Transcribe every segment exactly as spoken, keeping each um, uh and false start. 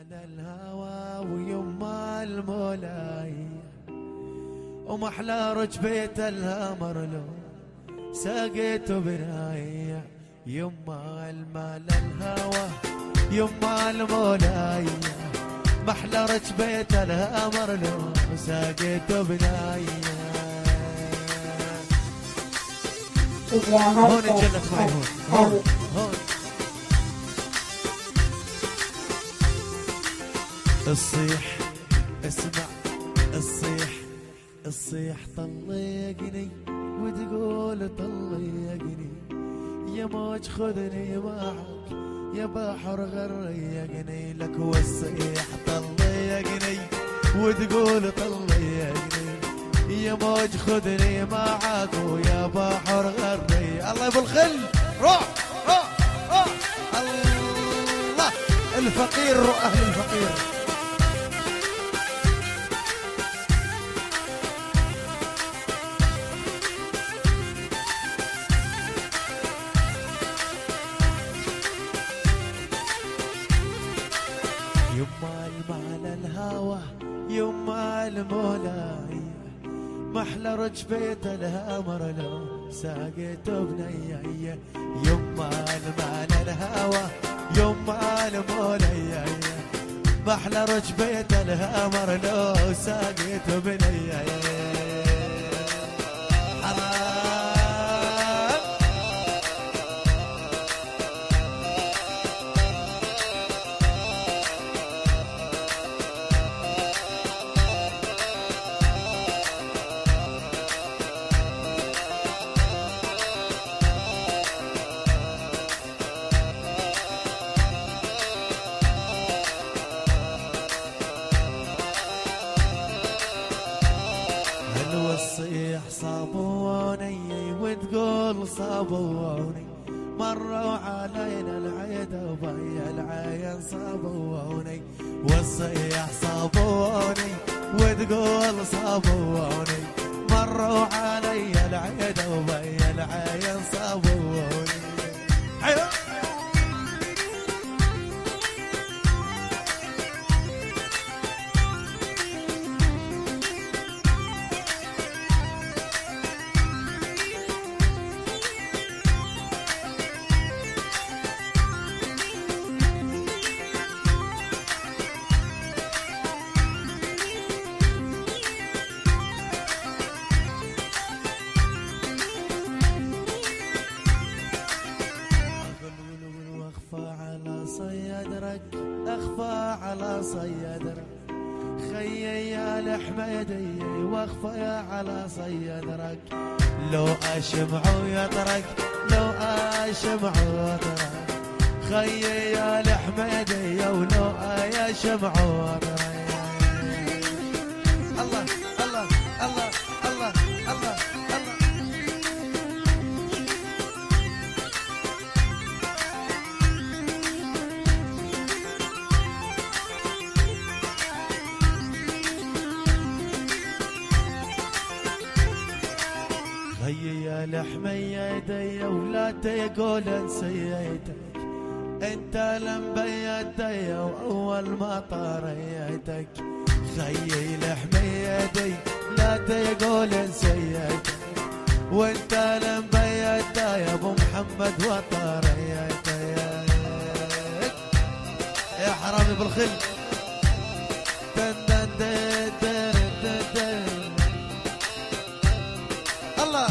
الهوى ويما المولاي ومحلى رجبيت الهمر لو ساقيت بناي يما المال الهوى يما المولاي محلى رجبيت الهمر لو ساقيت بناي. هون جلت معي هون هون هون الصيح اسمع الصيح الصيح طلقني وتقول طلقني يا موج خذني معك يا بحر غرقني لك والصيح طلقني وتقول طلقني يا موج خذني معك ويا بحر غرقني. الله يبو الخل روح روح روح الله الفقير واهل الفقير. يما المال الهوى يما المولاي محلى رجبيت الهمر لو ساقيت بنية يما المال الهوى يما المولاي محلى رجبيت الهمر لو ساقيت بنية. الصيح صابوني وتقول صابوني مروا علينا العيد وبي العين صابوني والصيح صابوني وتقول صابوني مروا علي العيد وبي العين صابوني. أيوه اخفى على صيدرك خيي يا الحميدي واخفى على صيدرك لو اشمع يطرك لو اشمع يطرك خيي يا الحميدي ولو اشمع يطرك. الله الله الله الله الله خيي يا لحمي يدي ولا تقول نسيتك انت لم بيدي واول ما طريتك خيي لحمي يدي لا تقول نسيتك وانت لم بيدي يا ابو محمد وطريتك يا حرامي بالخل دن دن دن دن دن الله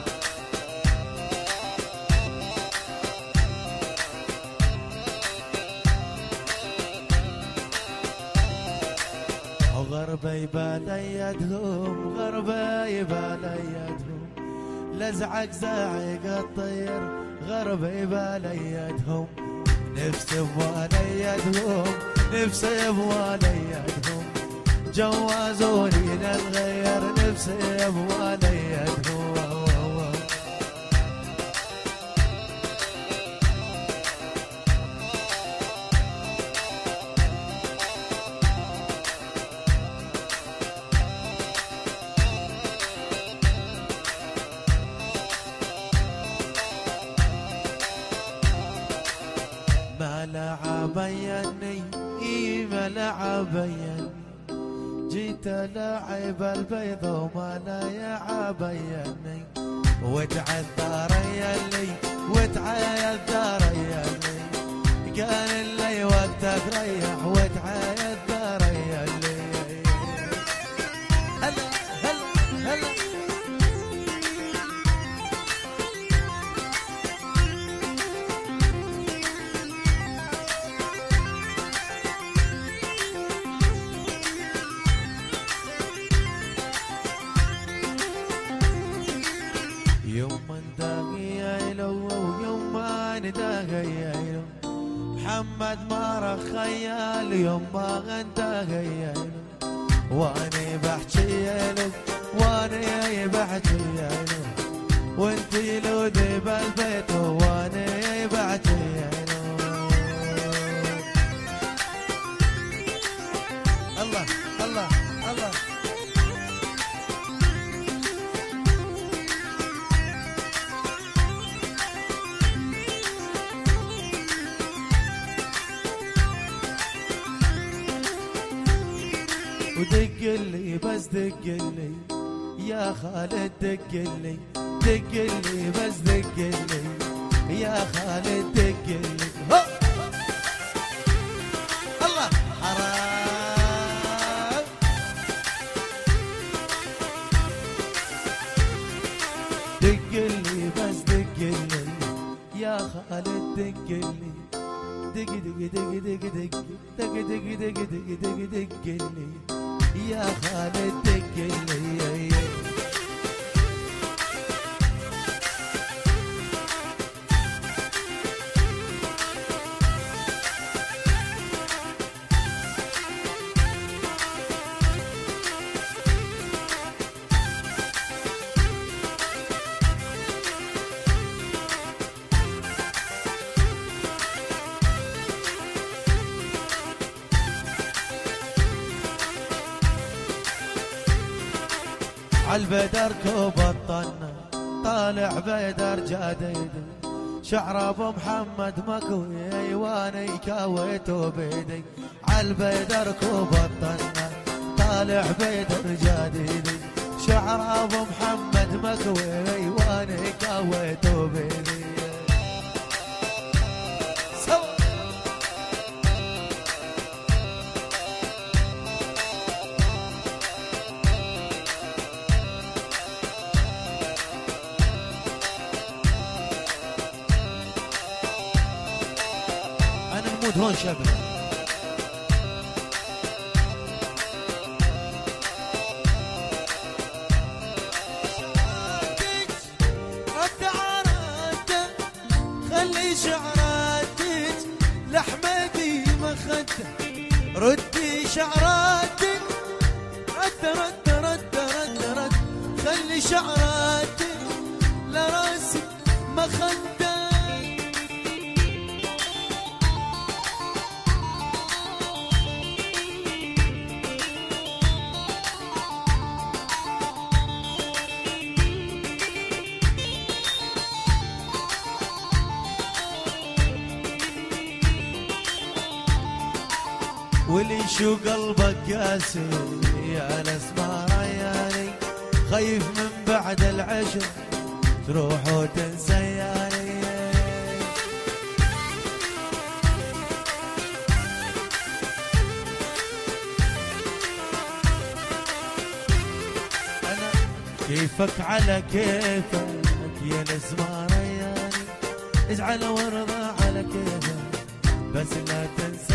غربي بليدهم غربي بليدهم لزعق زعق الطير غربي بليدهم نفسي بوليدهم نفسي بوليدهم جوازوني للغير نفسي بوليدهم. ما لعب يني لعبين جيت لعب البيض وما لا يعبيني وتعذر يلي وتعذر يلي كان اللي وقتك ريح وتعذر يلي هلا هلا هلا يوم نداقي لو ويوم ما نداقي لو محمد ما رخيال يوم ما غنتاقي له واني بحكي له واني بحكي له وانتي لو ذيب البيت واني بحكي له الله الله الله ودق لي بس دق لي يا خالد دق لي دق لي بس دق لي يا خالد دق لي الله حرام دق لي بس دق لي يا خالد دق لي دق دق دق دق دق دق دق دق دق دق دق لي يا خالد دق لي عالبدر كوب الطنة طالع بدر جديد شعر ابو محمد مكوي ايواني كويته بيدي عالبدر كوب الطنة طالع بدر جديد شعر ابو محمد مكوي ايواني كويته بيدي هون شباب رد عراتك خلي شعراتك لحمدي مخدة ردي شعراتك رد رد رد رد رد خلي شعراتك لراسك مخدة واللي شو قلبك قاسي على اسمع رياني خايف من بعد العشر تروح وتنسياني انا كيفك على كيفك يا نسمع رياني اجعل وارضى على كيفك بس لا تنسى